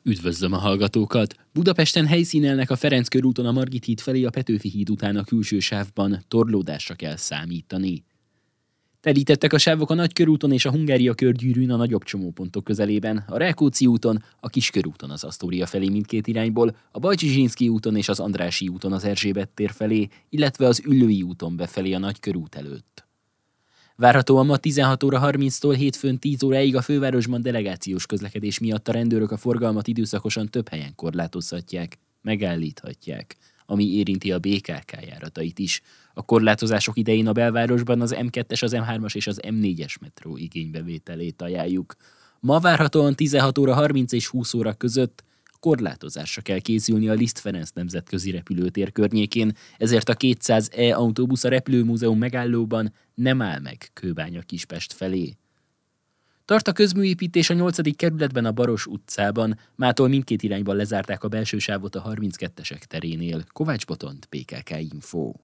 Üdvözlöm a hallgatókat! Budapesten helyszínelnek a Ferenc körúton a Margit híd felé a Petőfi híd után a külső sávban, torlódásra kell számítani. Telítettek a sávok a Nagykörúton és a Hungária körgyűrűn a nagyobb csomópontok közelében, a Rákóczi úton, a Kiskörúton az Asztória felé mindkét irányból, a Bajcsy-Zsinszky úton és az Andrássy úton az Erzsébet tér felé, illetve az Üllői úton befelé a Nagykörút előtt. Várhatóan ma 16 óra 30-tól hétfőn 10 óráig a fővárosban delegációs közlekedés miatt a rendőrök a forgalmat időszakosan több helyen korlátozhatják, megállíthatják, ami érinti a BKK járatait is. A korlátozások idején a belvárosban az M2-es, az M3-as és az M4-es metró igénybevételét ajánljuk. Ma várhatóan 16 óra 30 és 20 óra között korlátozásra kell készülni a Liszt Ferenc nemzetközi repülőtér környékén, ezért a 200E autóbusz a Repülőmúzeum megállóban nem áll meg Kőbánya-Kispest felé. Tart a közműépítés a 8. kerületben a Baros utcában, mától mindkét irányban lezárták a belső sávot a 32-esek terénél. Kovács Botont, PKK Info.